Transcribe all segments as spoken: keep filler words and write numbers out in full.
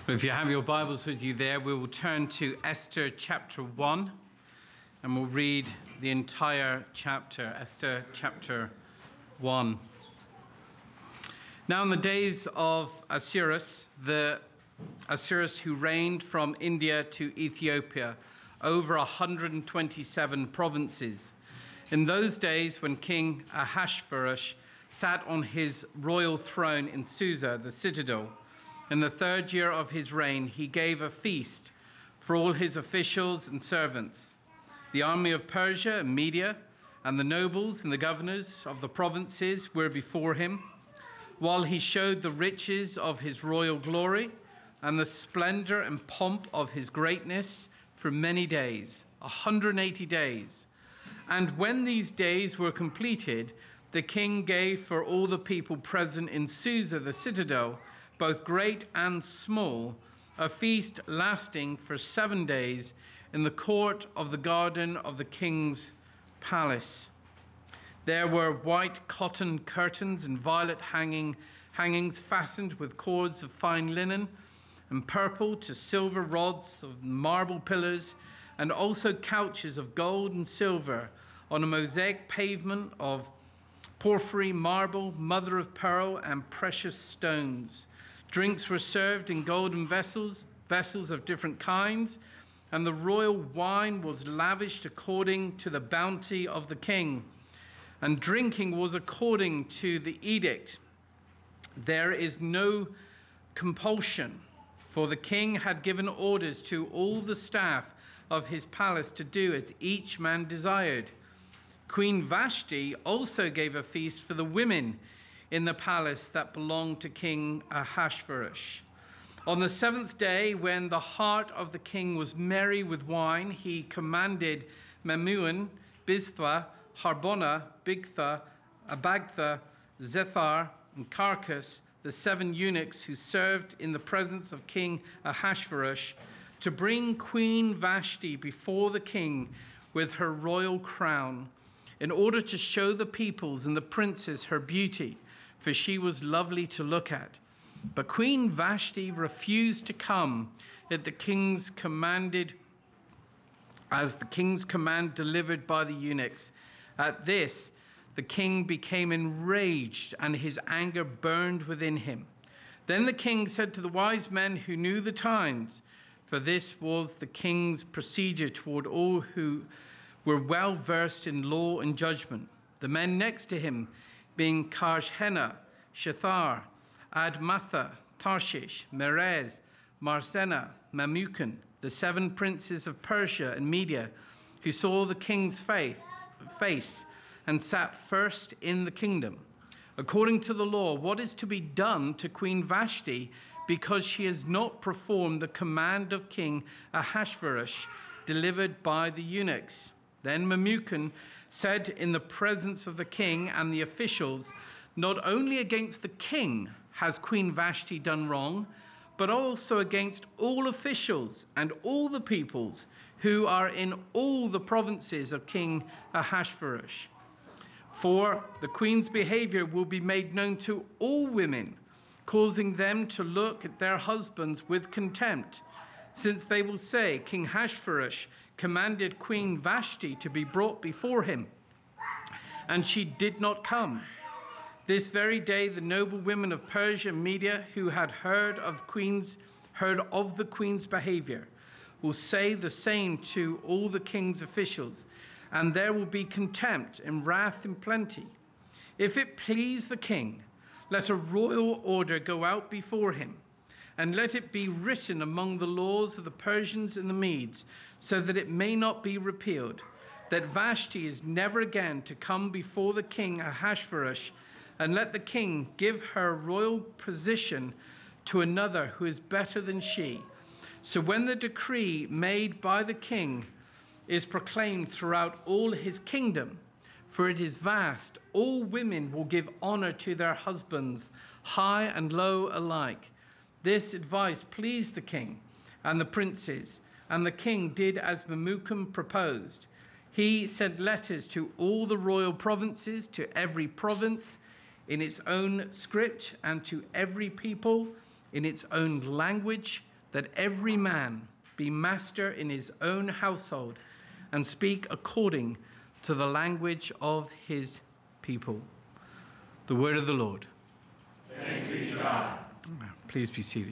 If you have your Bibles with you there, we will turn to Esther chapter one, and we'll read the entire chapter, Esther chapter one. Now in the days of Ahasuerus, the Ahasuerus who reigned from India to Ethiopia, over one hundred twenty-seven provinces. In those days when King Ahasuerus sat on his royal throne in Susa, the citadel, in the third year of his reign, he gave a feast for all his officials and servants. The army of Persia and Media and the nobles and the governors of the provinces were before him, while he showed the riches of his royal glory and the splendor and pomp of his greatness for many days, one hundred eighty days. And when these days were completed, the king gave for all the people present in Susa, the citadel, both great and small, a feast lasting for seven days in the court of the garden of the king's palace. There were white cotton curtains and violet hanging, hangings fastened with cords of fine linen, and purple to silver rods of marble pillars, and also couches of gold and silver on a mosaic pavement of porphyry, marble, mother of pearl, and precious stones. Drinks were served in golden vessels, vessels of different kinds, and the royal wine was lavished according to the bounty of the king. And drinking was according to the edict. There is no compulsion, for the king had given orders to all the staff of his palace to do as each man desired. Queen Vashti also gave a feast for the women in the palace that belonged to King Ahasuerus. On the seventh day, when the heart of the king was merry with wine, he commanded Memucan, Biztha, Harbona, Bigtha, Abagtha, Zethar, and Carcas, the seven eunuchs who served in the presence of King Ahasuerus, to bring Queen Vashti before the king with her royal crown, in order to show the peoples and the princes her beauty, for she was lovely to look at. But Queen Vashti refused to come at the king's commanded, as the king's command delivered by the eunuchs. At this, the king became enraged, and his anger burned within him. Then the king said to the wise men who knew the times, for this was the king's procedure toward all who were well versed in law and judgment, the men next to him being Karshena, Shethar, Admatha, Tarshish, Merez, Marsena, Memucan, the seven princes of Persia and Media, who saw the king's faith, face and sat first in the kingdom. According to the law, what is to be done to Queen Vashti, because she has not performed the command of King Ahasuerus delivered by the eunuchs? Then Memucan said in the presence of the king and the officials, not only against the king has Queen Vashti done wrong, but also against all officials and all the peoples who are in all the provinces of King Ahasuerus. For the queen's behavior will be made known to all women, causing them to look at their husbands with contempt, since they will say, King Ahasuerus commanded Queen Vashti to be brought before him, and she did not come. This very day, the noble women of Persia and Media, who had heard of queen's, heard of the queen's behavior, will say the same to all the king's officials, and there will be contempt and wrath in plenty. If it please the king, let a royal order go out before him, and let it be written among the laws of the Persians and the Medes, so that it may not be repealed, that Vashti is never again to come before the king Ahasuerus, and let the king give her royal position to another who is better than she. So when the decree made by the king is proclaimed throughout all his kingdom, for it is vast, all women will give honor to their husbands, high and low alike. This advice pleased the king and the princes, and the king did as Memucan proposed. He sent letters to all the royal provinces, to every province in its own script, and to every people in its own language, that every man be master in his own household and speak according to the language of his people. The word of the Lord. Thanks be to God. Please be seated.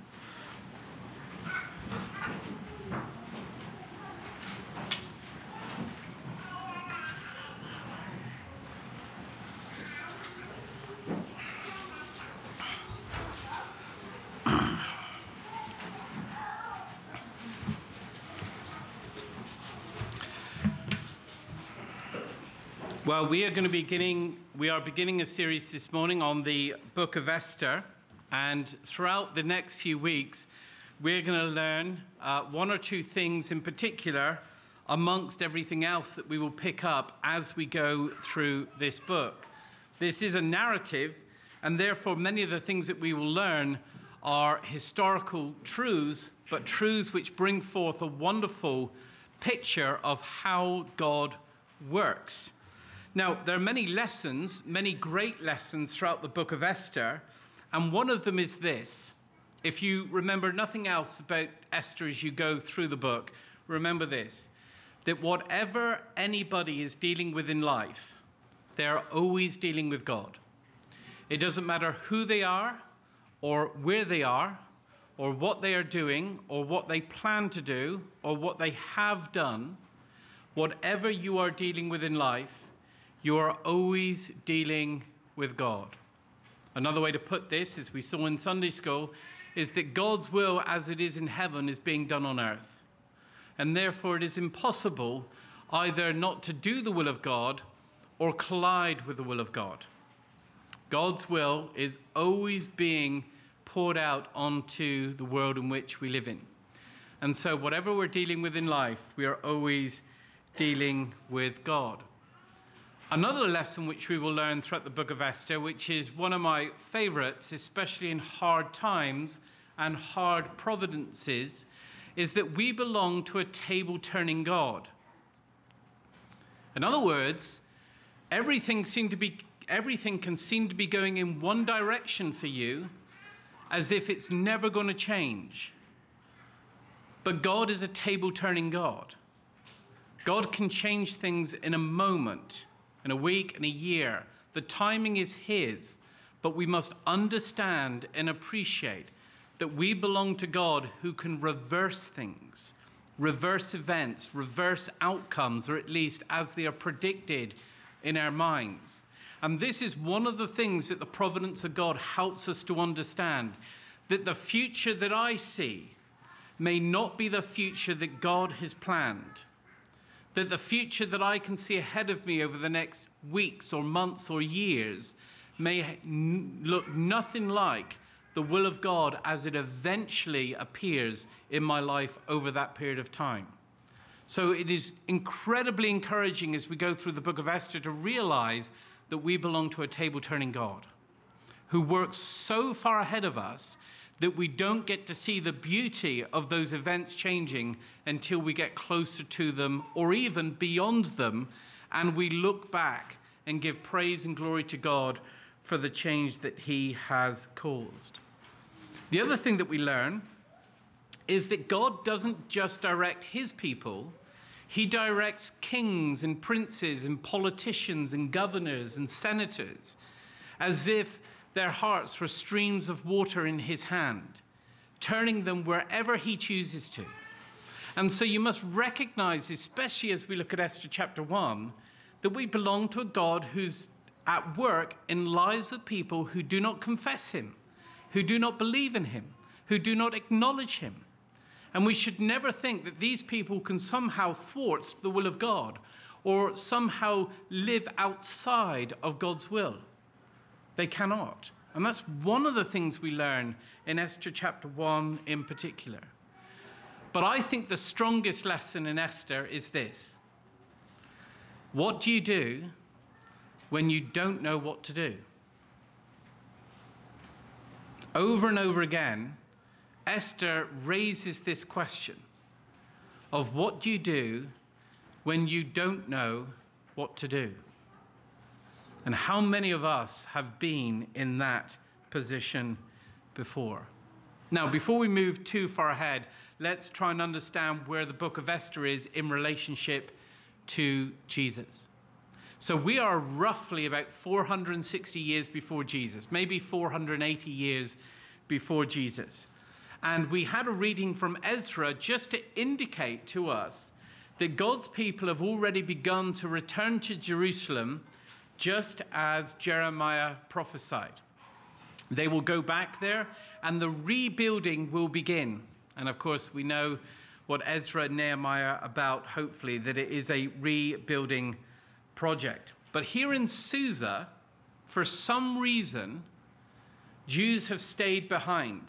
Well, we are going to be beginning, we are beginning a series this morning on the book of Esther. And throughout the next few weeks, we're going to learn uh, one or two things in particular amongst everything else that we will pick up as we go through this book. This is a narrative, and therefore many of the things that we will learn are historical truths, but truths which bring forth a wonderful picture of how God works. Now, there are many lessons, many great lessons throughout the book of Esther, and one of them is this. If you remember nothing else about Esther as you go through the book, remember this, that whatever anybody is dealing with in life, they're always dealing with God. It doesn't matter who they are, or where they are, or what they are doing, or what they plan to do, or what they have done. Whatever you are dealing with in life, you are always dealing with God. Another way to put this, as we saw in Sunday school, is that God's will as it is in heaven is being done on earth. And therefore it is impossible either not to do the will of God or collide with the will of God. God's will is always being poured out onto the world in which we live in. And so whatever we're dealing with in life, we are always dealing with God. Another lesson which we will learn throughout the book of Esther, which is one of my favorites, especially in hard times and hard providences, is that we belong to a table-turning God. In other words, everything seem to be, everything can seem to be going in one direction for you, as if it's never going to change. But God is a table-turning God. God can change things in a moment, in a week, in a year. The timing is his, but we must understand and appreciate that we belong to God who can reverse things, reverse events, reverse outcomes, or at least as they are predicted in our minds. And this is one of the things that the providence of God helps us to understand, that the future that I see may not be the future that God has planned. That the future that I can see ahead of me over the next weeks or months or years may n- look nothing like the will of God as it eventually appears in my life over that period of time. So it is incredibly encouraging as we go through the book of Esther to realize that we belong to a table-turning God who works so far ahead of us that we don't get to see the beauty of those events changing until we get closer to them or even beyond them, and we look back and give praise and glory to God for the change that he has caused. The other thing that we learn is that God doesn't just direct his people, he directs kings and princes and politicians and governors and senators as if their hearts were streams of water in his hand, turning them wherever he chooses to. And so you must recognize, especially as we look at Esther chapter one, that we belong to a God who's at work in lives of people who do not confess him, who do not believe in him, who do not acknowledge him. And we should never think that these people can somehow thwart the will of God or somehow live outside of God's will. They cannot. And that's one of the things we learn in Esther chapter one in particular. But I think the strongest lesson in Esther is this. What do you do when you don't know what to do? Over and over again, Esther raises this question of what do you do when you don't know what to do? And how many of us have been in that position before? Now, before we move too far ahead, let's try and understand where the book of Esther is in relationship to Jesus. So we are roughly about four hundred sixty years before Jesus, maybe four hundred eighty years before Jesus. And we had a reading from Ezra just to indicate to us that God's people have already begun to return to Jerusalem, just as Jeremiah prophesied. They will go back there and the rebuilding will begin. And of course, we know what Ezra and Nehemiah are about, hopefully, that it is a rebuilding project. But here in Susa, for some reason, Jews have stayed behind.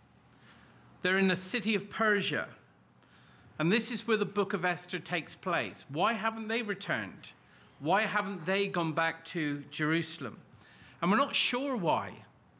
They're in the city of Persia. And this is where the book of Esther takes place. Why haven't they returned? Why haven't they gone back to Jerusalem? And we're not sure why.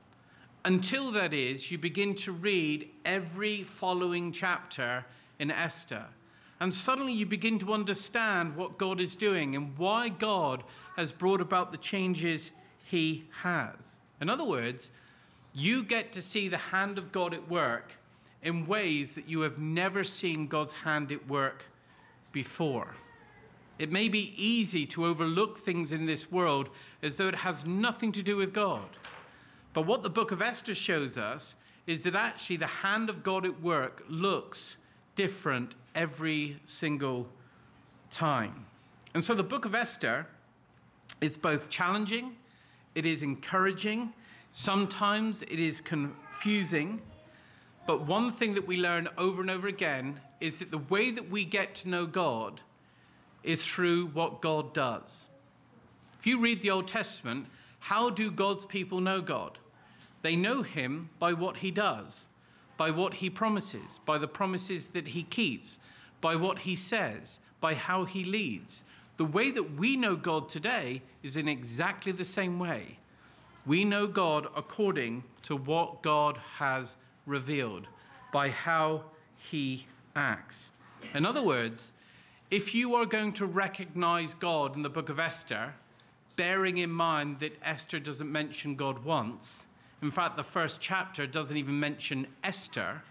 Until, that is, you begin to read every following chapter in Esther. And suddenly you begin to understand what God is doing and why God has brought about the changes he has. In other words, you get to see the hand of God at work in ways that you have never seen God's hand at work before. It may be easy to overlook things in this world as though it has nothing to do with God. But what the book of Esther shows us is that actually the hand of God at work looks different every single time. And so the book of Esther is both challenging, it is encouraging, sometimes it is confusing. But one thing that we learn over and over again is that the way that we get to know God is through what God does. If you read the Old Testament, how do God's people know God? They know him by what he does, by what he promises, by the promises that he keeps, by what he says, by how he leads. The way that we know God today is in exactly the same way. We know God according to what God has revealed, by how he acts. In other words, if you are going to recognize God in the book of Esther, bearing in mind that Esther doesn't mention God once, in fact, the first chapter doesn't even mention Esther,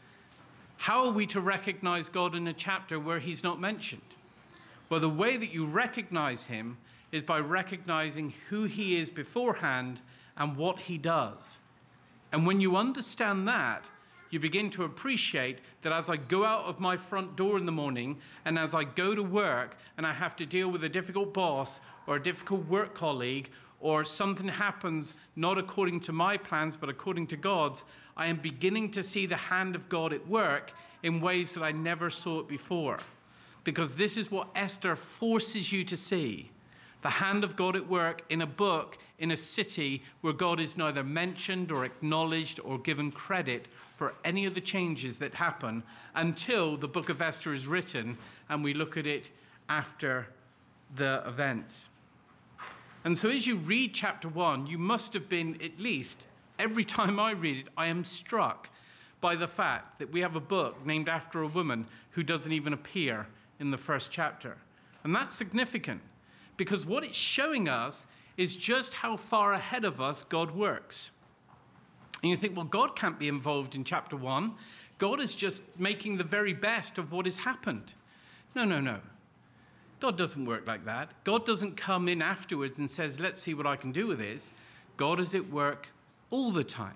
how are we to recognize God in a chapter where he's not mentioned? Well, the way that you recognize him is by recognizing who he is beforehand and what he does. And when you understand that, you begin to appreciate that as I go out of my front door in the morning and as I go to work and I have to deal with a difficult boss or a difficult work colleague, or something happens not according to my plans but according to God's, I am beginning to see the hand of God at work in ways that I never saw it before. Because this is what Esther forces you to see. The hand of God at work in a book, in a city where God is neither mentioned or acknowledged or given credit for any of the changes that happen until the book of Esther is written and we look at it after the events. And so as you read chapter one, you must have been, at least every time I read it, I am struck by the fact that we have a book named after a woman who doesn't even appear in the first chapter. And that's significant because what it's showing us is just how far ahead of us God works. And you think, well, God can't be involved in chapter one. God is just making the very best of what has happened. No, no, no. God doesn't work like that. God doesn't come in afterwards and says, let's see what I can do with this. God is at work all the time.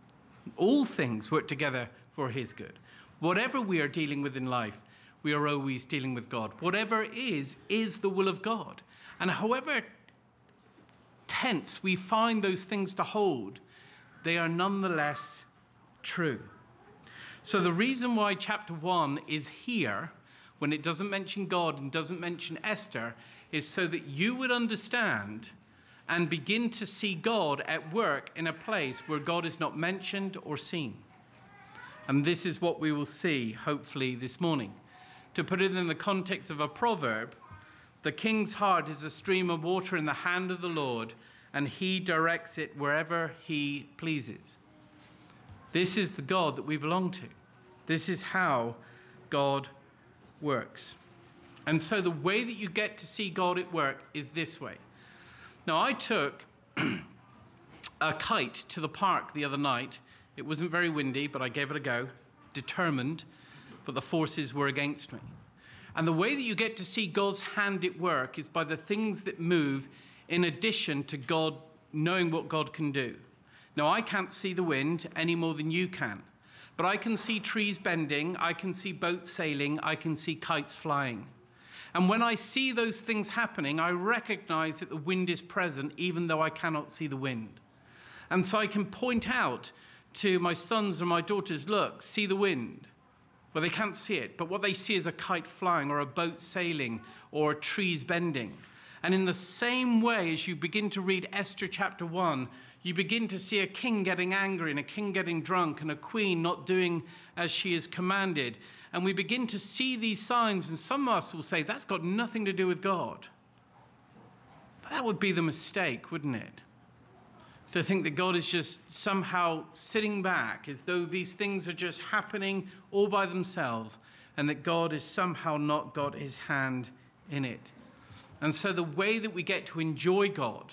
All things work together for his good. Whatever we are dealing with in life, we are always dealing with God. Whatever it is, is the will of God. And however tense we find those things to hold, they are nonetheless true. So the reason why chapter one is here, when it doesn't mention God and doesn't mention Esther, is so that you would understand and begin to see God at work in a place where God is not mentioned or seen. And this is what we will see, hopefully, this morning. To put it in the context of a proverb, the king's heart is a stream of water in the hand of the Lord, and he directs it wherever he pleases. This is the God that we belong to. This is how God works. And so the way that you get to see God at work is this way. Now, I took a kite to the park the other night It wasn't very windy, but I gave it a go, determined, but the forces were against me. And the way that you get to see God's hand at work is by the things that move in addition to God knowing what God can do. Now, I can't see the wind any more than you can, but I can see trees bending, I can see boats sailing, I can see kites flying. And when I see those things happening, I recognize that the wind is present, even though I cannot see the wind. And so I can point out to my sons or my daughters, look, see the wind. Well, they can't see it, but what they see is a kite flying or a boat sailing or trees bending. And in the same way, as you begin to read Esther chapter one, you begin to see a king getting angry and a king getting drunk and a queen not doing as she is commanded. And we begin to see these signs, and some of us will say, that's got nothing to do with God. But that would be the mistake, wouldn't it? To think that God is just somehow sitting back as though these things are just happening all by themselves, and that God has somehow not got his hand in it. And so the way that we get to enjoy God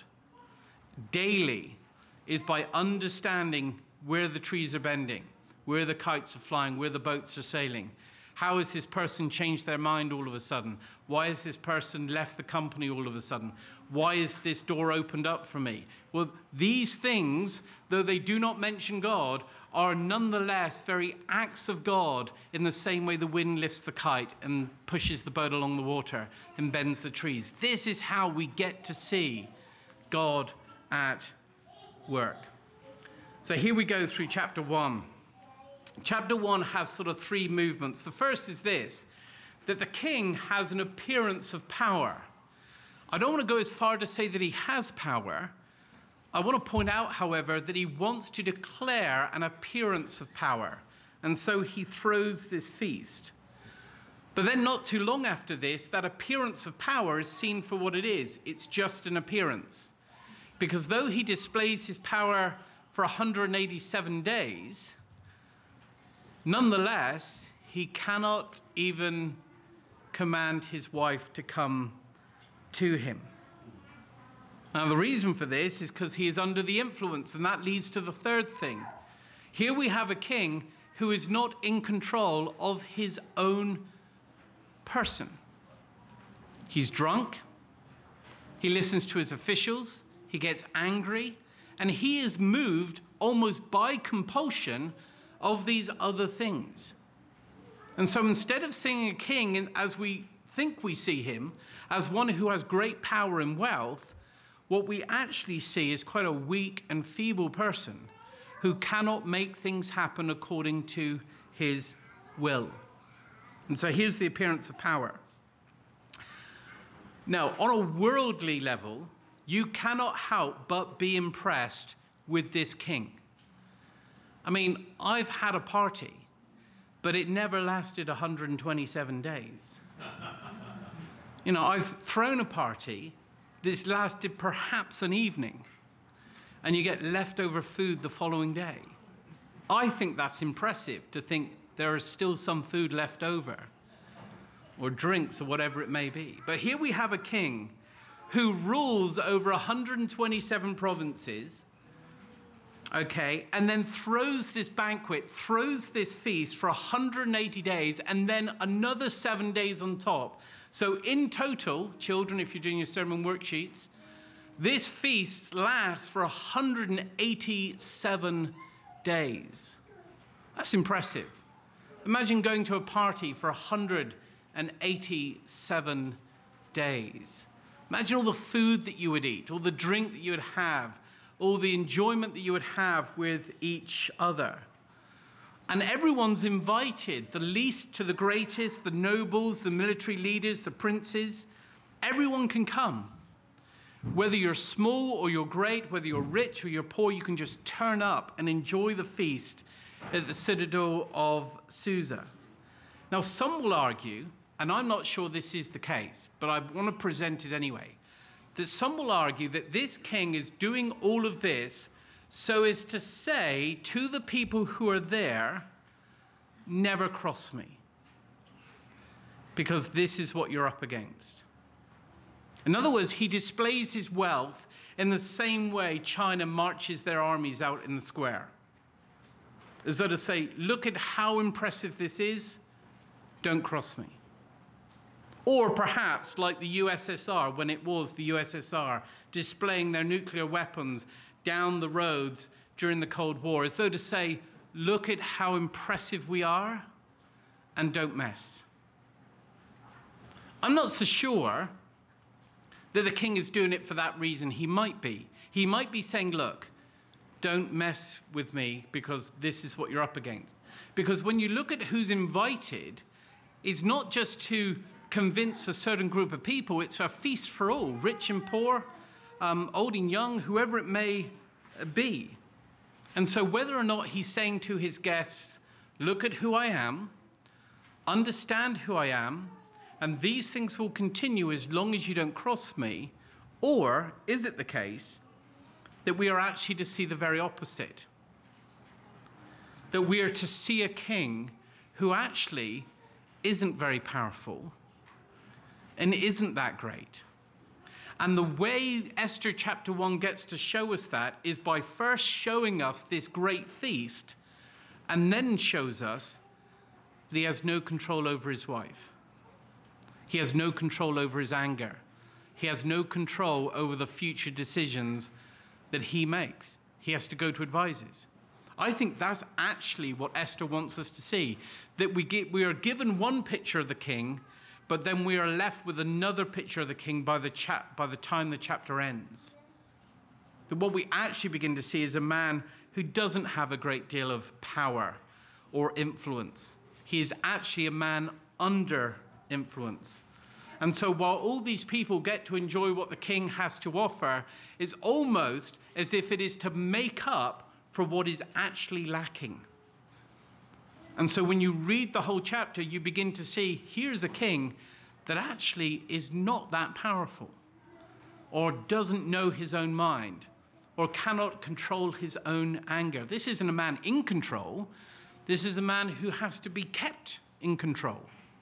daily is by understanding where the trees are bending, where the kites are flying, where the boats are sailing. How has this person changed their mind all of a sudden? Why has this person left the company all of a sudden? Why is this door opened up for me? Well, these things, though they do not mention God, are nonetheless very acts of God, in the same way the wind lifts the kite and pushes the boat along the water and bends the trees. This is how we get to see God at work. So here we go through chapter one. Chapter one has sort of three movements. The first is this, that the king has an appearance of power. I don't want to go as far to say that he has power. I want to point out, however, that he wants to declare an appearance of power. And so he throws this feast. But then not too long after this, that appearance of power is seen for what it is. It's just an appearance. Because though he displays his power for one hundred eighty-seven days, nonetheless, he cannot even command his wife to come to him. Now, the reason for this is because he is under the influence, and that leads to the third thing. Here we have a king who is not in control of his own person. He's drunk, he listens to his officials, he gets angry, and he is moved almost by compulsion of these other things. And so instead of seeing a king as we think we see him, as one who has great power and wealth, what we actually see is quite a weak and feeble person who cannot make things happen according to his will. And so here's the appearance of power. Now, on a worldly level, you cannot help but be impressed with this king. I mean, I've had a party, but it never lasted one hundred twenty-seven days. You know, I've thrown a party that's lasted perhaps an evening, and you get leftover food the following day. I think that's impressive, to think there is still some food left over, or drinks, or whatever it may be. But here we have a king who rules over one hundred twenty-seven provinces, okay, and then throws this banquet, throws this feast for one hundred eighty days, and then another seven days on top. So in total, children, if you're doing your sermon worksheets, this feast lasts for one hundred eighty-seven days. That's impressive. Imagine going to a party for one hundred eighty-seven days. Imagine all the food that you would eat, all the drink that you would have, all the enjoyment that you would have with each other. And everyone's invited, the least to the greatest, the nobles, the military leaders, the princes. Everyone can come. Whether you're small or you're great, whether you're rich or you're poor, you can just turn up and enjoy the feast at the citadel of Susa. Now, some will argue, and I'm not sure this is the case, but I want to present it anyway, that some will argue that this king is doing all of this so as to say to the people who are there, never cross me, because this is what you're up against. In other words, he displays his wealth in the same way China marches their armies out in the square. as though to say, look at how impressive this is, don't cross me. Or perhaps like the U S S R, when it was the U S S R, displaying their nuclear weapons down the roads during the Cold War, as though to say, look at how impressive we are, and don't mess. I'm not so sure that the king is doing it for that reason. He might be. He might be saying, look, don't mess with me because this is what you're up against. Because when you look at who's invited, it's not just to convince a certain group of people, it's a feast for all, rich and poor, um, old and young, whoever it may be. And so whether or not he's saying to his guests, look at who I am, understand who I am, and these things will continue as long as you don't cross me, or is it the case that we are actually to see the very opposite? That we are to see a king who actually isn't very powerful and isn't that great. And the way Esther chapter one gets to show us that is by first showing us this great feast and then shows us that he has no control over his wife. He has no control over his anger. He has no control over the future decisions that he makes. He has to go to advisors. I think that's actually what Esther wants us to see, that we get, we are given one picture of the king, but then we are left with another picture of the king by the, chap, by the time the chapter ends. That what we actually begin to see is a man who doesn't have a great deal of power or influence. He is actually a man under influence. And so while all these people get to enjoy what the king has to offer, it's almost as if it is to make up for what is actually lacking. And so when you read the whole chapter, you begin to see here's a king that actually is not that powerful, or doesn't know his own mind, or cannot control his own anger. This isn't a man in control. This is a man who has to be kept in control.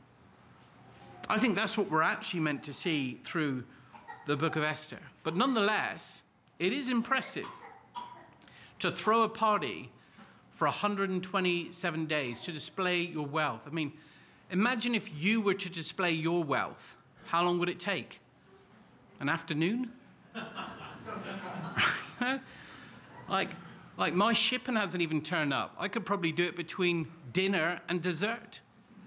I think that's what we're actually meant to see through the book of Esther. But nonetheless, it is impressive to throw a party for one hundred twenty-seven days to display your wealth. I mean, imagine if you were to display your wealth. How long would it take? An afternoon? like, like my shipping hasn't even turned up. I could probably do it between dinner and dessert.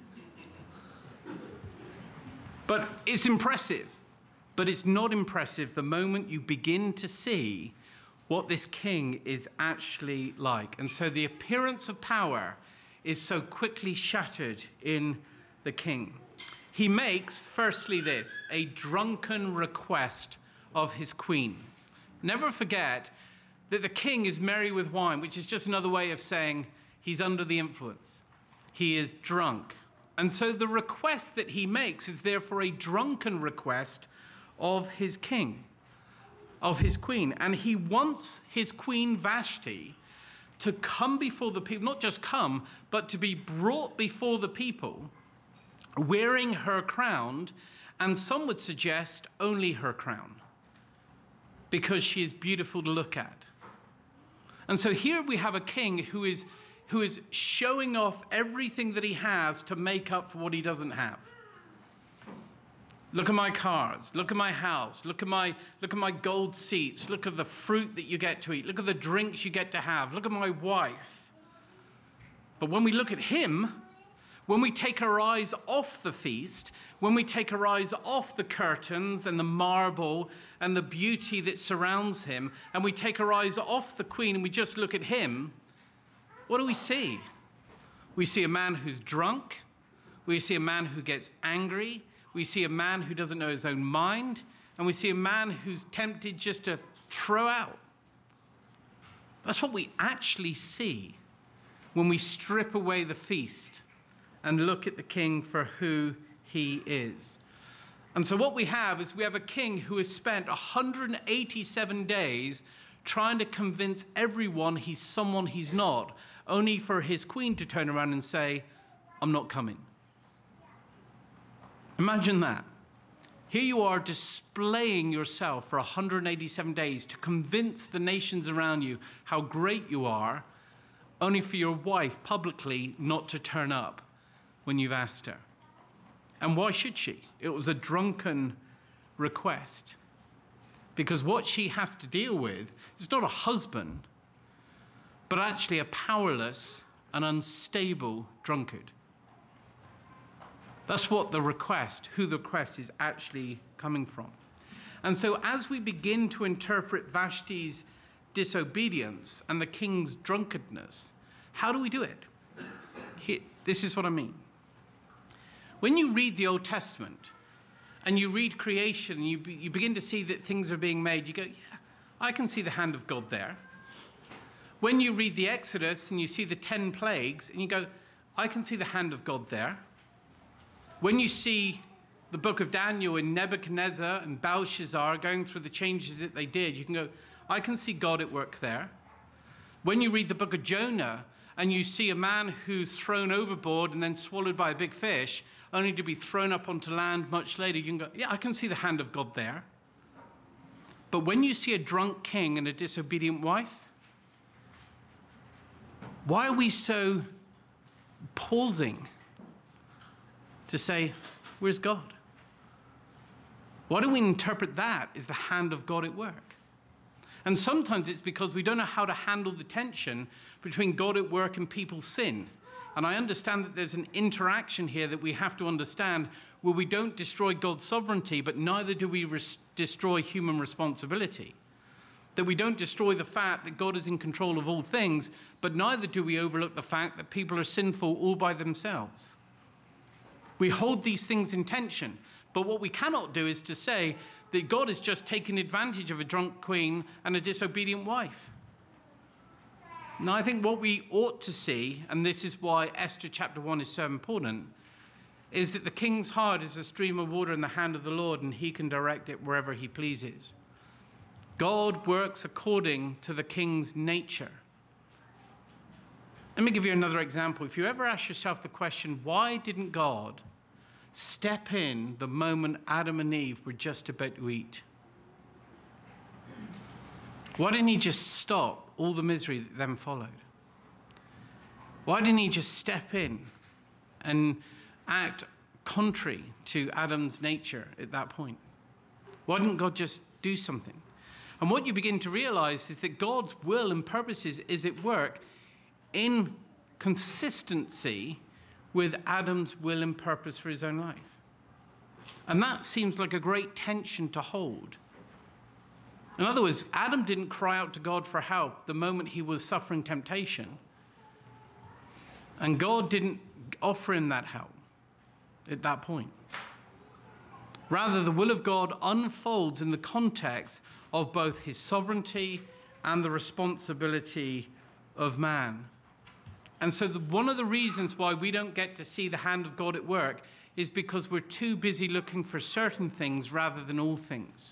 But it's impressive. But it's not impressive the moment you begin to see what this king is actually like. And so the appearance of power is so quickly shattered in the king. He makes, firstly this, a drunken request of his queen. Never forget that the king is merry with wine, which is just another way of saying he's under the influence. He is drunk. And so the request that he makes is therefore a drunken request of his king, of his queen. And he wants his queen Vashti to come before the people, not just come, but to be brought before the people wearing her crown, and some would suggest only her crown, because she is beautiful to look at. And so here we have a king who is who is showing off everything that he has to make up for what he doesn't have. Look at my cars, look at my house, look at my, look at my gold seats, look at the fruit that you get to eat, look at the drinks you get to have, look at my wife. But when we look at him, when we take our eyes off the feast, when we take our eyes off the curtains and the marble and the beauty that surrounds him, and we take our eyes off the queen and we just look at him, what do we see? We see a man who's drunk. We see a man who gets angry. We see a man who doesn't know his own mind. And we see a man who's tempted just to throw out. That's what we actually see when we strip away the feast and look at the king for who he is. And so what we have is we have a king who has spent one hundred eighty-seven days trying to convince everyone he's someone he's not, only for his queen to turn around and say, I'm not coming. Imagine that. Here you are displaying yourself for one hundred eighty-seven days to convince the nations around you how great you are, only for your wife publicly not to turn up when you've asked her. And why should she? It was a drunken request. Because what she has to deal with is not a husband, but actually a powerless and unstable drunkard. That's what the request, who the request is actually coming from. And so as we begin to interpret Vashti's disobedience and the king's drunkenness, how do we do it? Here, this is what I mean. When you read the Old Testament and you read creation, you, be, you begin to see that things are being made, you go, yeah, I can see the hand of God there. When you read the Exodus and you see the ten plagues and you go, I can see the hand of God there. When you see the book of Daniel and Nebuchadnezzar and Belshazzar going through the changes that they did, you can go, I can see God at work there. When you read the book of Jonah and you see a man who's thrown overboard and then swallowed by a big fish, only to be thrown up onto land much later, you can go, yeah, I can see the hand of God there. But when you see a drunk king and a disobedient wife, why are we so pausing to say, where's God? Why do we interpret that as the hand of God at work? And sometimes it's because we don't know how to handle the tension between God at work and people's sin. And I understand that there's an interaction here that we have to understand where we don't destroy God's sovereignty, but neither do we res- destroy human responsibility. That we don't destroy the fact that God is in control of all things, but neither do we overlook the fact that people are sinful all by themselves. We hold these things in tension, but what we cannot do is to say that God has just taken advantage of a drunk queen and a disobedient wife. Now, I think what we ought to see, and this is why Esther chapter one is so important, is that the king's heart is a stream of water in the hand of the Lord, and he can direct it wherever he pleases. God works according to the king's nature. Let me give you another example. If you ever ask yourself the question, why didn't God step in the moment Adam and Eve were just about to eat? Why didn't he just stop all the misery that then followed? Why didn't he just step in and act contrary to Adam's nature at that point? Why didn't God just do something? And what you begin to realize is that God's will and purposes is at work in consistency with Adam's will and purpose for his own life. And that seems like a great tension to hold. In other words, Adam didn't cry out to God for help the moment he was suffering temptation. And God didn't offer him that help at that point. Rather, the will of God unfolds in the context of both his sovereignty and the responsibility of man. And so the, one of the reasons why we don't get to see the hand of God at work is because we're too busy looking for certain things rather than all things.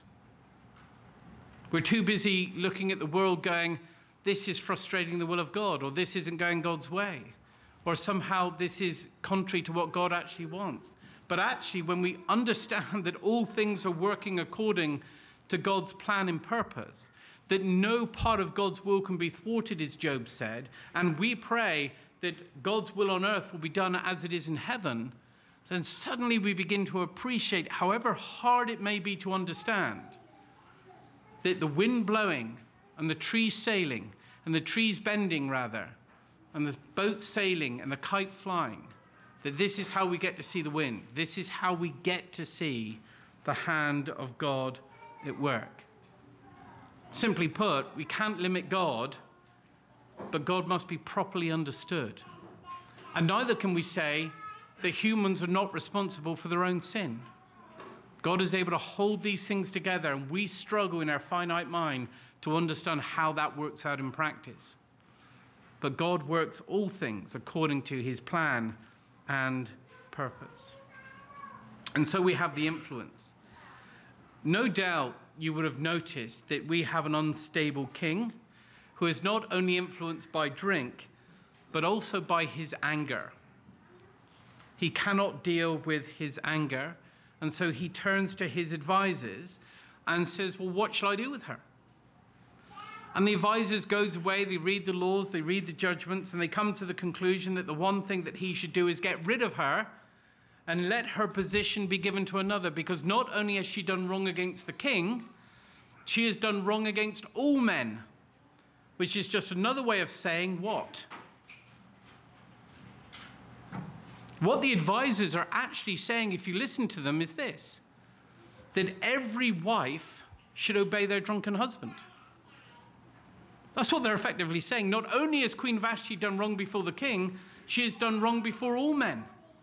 We're too busy looking at the world going, this is frustrating the will of God, or this isn't going God's way, or somehow this is contrary to what God actually wants. But actually, when we understand that all things are working according to God's plan and purpose, that no part of God's will can be thwarted, as Job said, and we pray that God's will on earth will be done as it is in heaven, then suddenly we begin to appreciate, however hard it may be to understand, that the wind blowing and the trees sailing and the trees bending rather and the boat sailing and the kite flying, that this is how we get to see the wind. This is how we get to see the hand of God at work. Simply put, we can't limit God, but God must be properly understood. And neither can we say that humans are not responsible for their own sin. God is able to hold these things together, and we struggle in our finite mind to understand how that works out in practice. But God works all things according to his plan and purpose. And so we have the influence. No doubt you would have noticed that we have an unstable king who is not only influenced by drink, but also by his anger. He cannot deal with his anger, and so he turns to his advisors and says, well, what shall I do with her? And the advisors goes away, they read the laws, they read the judgments, and they come to the conclusion that the one thing that he should do is get rid of her and let her position be given to another, because not only has she done wrong against the king, she has done wrong against all men, which is just another way of saying what? What the advisors are actually saying, if you listen to them, is this: that every wife should obey their drunken husband. That's what they're effectively saying. Not only has Queen Vashti done wrong before the king, she has done wrong before all men.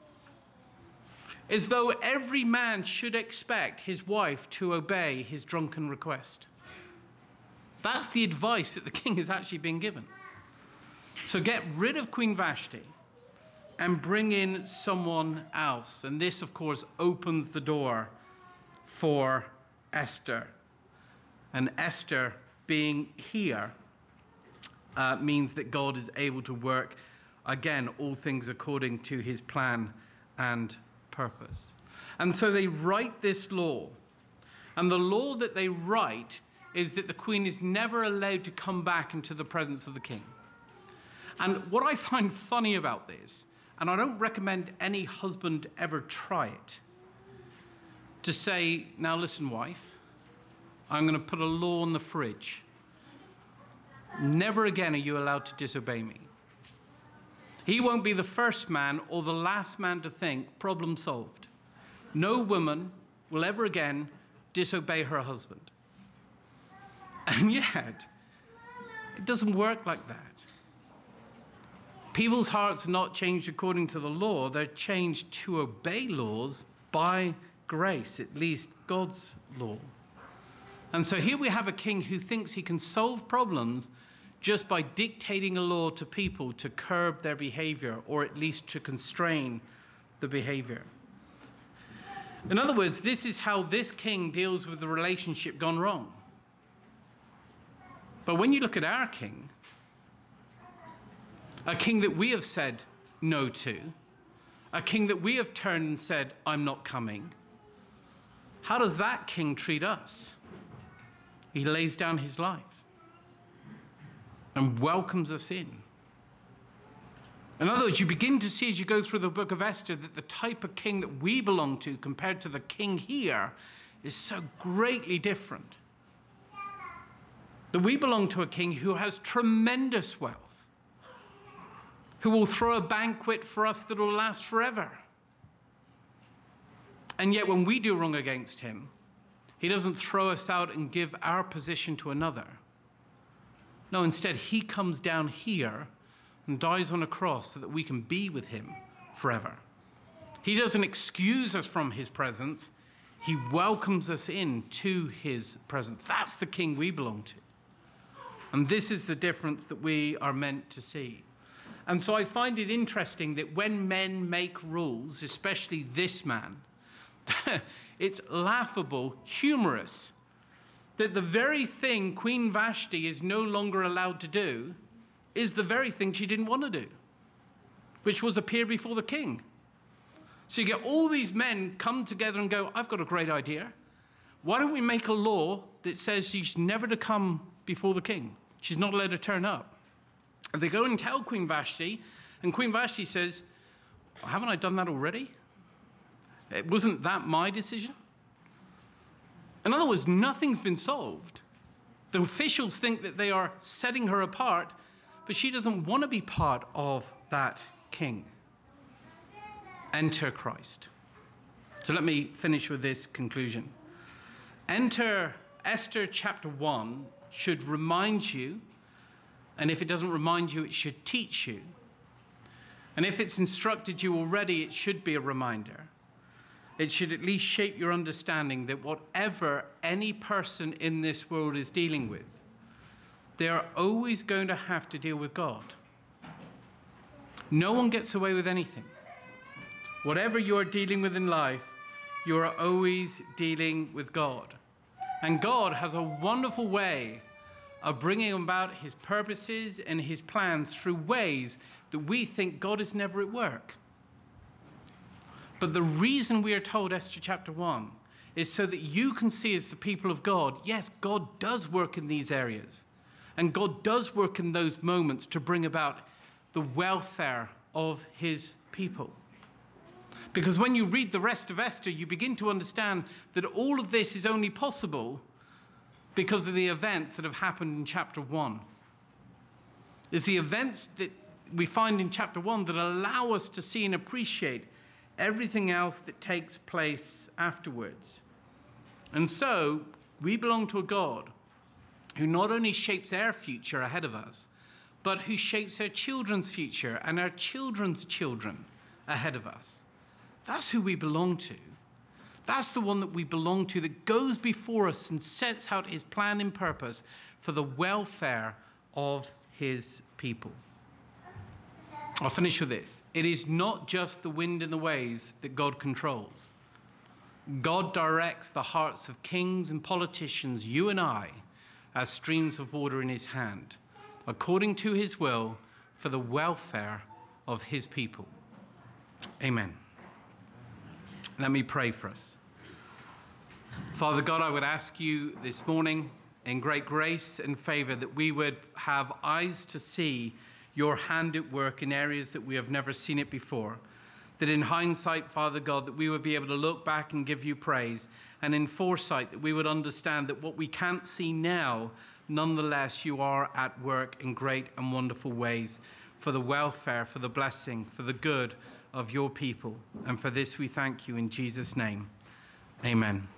As though every man should expect his wife to obey his drunken request. That's the advice that the king is actually being given. So get rid of Queen Vashti and bring in someone else. And this, of course, opens the door for Esther. And Esther being here uh, means that God is able to work, again, all things according to his plan and purpose. And so they write this law. And the law that they write is that the queen is never allowed to come back into the presence of the king. And what I find funny about this, and I don't recommend any husband ever try it, to say, now listen, wife, I'm going to put a law on the fridge. Never again are you allowed to disobey me. He won't be the first man or the last man to think, problem solved. No woman will ever again disobey her husband. And yet, it doesn't work like that. People's hearts are not changed according to the law. They're changed to obey laws by grace, at least God's law. And so here we have a king who thinks he can solve problems just by dictating a law to people to curb their behavior, or at least to constrain the behavior. In other words, this is how this king deals with the relationship gone wrong. But when you look at our king, a king that we have said no to, a king that we have turned and said, I'm not coming, how does that king treat us? He lays down his life and welcomes us in. In other words, you begin to see as you go through the book of Esther that the type of king that we belong to compared to the king here is so greatly different. That we belong to a king who has tremendous wealth, who will throw a banquet for us that will last forever. And yet when we do wrong against him, he doesn't throw us out and give our position to another. No, instead, he comes down here and dies on a cross so that we can be with him forever. He doesn't excuse us from his presence. He welcomes us in to his presence. That's the king we belong to. And this is the difference that we are meant to see. And so I find it interesting that when men make rules, especially this man, it's laughable, humorous, that the very thing Queen Vashti is no longer allowed to do is the very thing she didn't want to do, which was appear before the king. So you get all these men come together and go, I've got a great idea. Why don't we make a law that says she's never to come before the king? She's not allowed to turn up. And they go and tell Queen Vashti, and Queen Vashti says, well, haven't I done that already? It wasn't that my decision? In other words, nothing's been solved. The officials think that they are setting her apart, but she doesn't want to be part of that king. Enter Christ. So let me finish with this conclusion. Enter Esther chapter one should remind you, and if it doesn't remind you, it should teach you. And if it's instructed you already, it should be a reminder. It should at least shape your understanding that whatever any person in this world is dealing with, they are always going to have to deal with God. No one gets away with anything. Whatever you're dealing with in life, you are always dealing with God. And God has a wonderful way of bringing about his purposes and his plans through ways that we think God is never at work. But the reason we are told Esther chapter one is so that you can see as the people of God, yes, God does work in these areas. And God does work in those moments to bring about the welfare of his people. Because when you read the rest of Esther, you begin to understand that all of this is only possible because of the events that have happened in chapter one. It's the events that we find in chapter one that allow us to see and appreciate everything else that takes place afterwards. And so we belong to a God who not only shapes our future ahead of us, but who shapes our children's future and our children's children ahead of us. That's who we belong to. That's the one that we belong to, that goes before us and sets out his plan and purpose for the welfare of his people. I'll finish with this. It is not just the wind and the waves that God controls. God directs the hearts of kings and politicians, you and I, as streams of water in his hand, according to his will, for the welfare of his people. Amen. Let me pray for us. Father God, I would ask you this morning in great grace and favor that we would have eyes to see your hand at work in areas that we have never seen it before. That in hindsight, Father God, that we would be able to look back and give you praise, and in foresight that we would understand that what we can't see now, nonetheless, you are at work in great and wonderful ways for the welfare, for the blessing, for the good of your people. And for this we thank you in Jesus' name. Amen.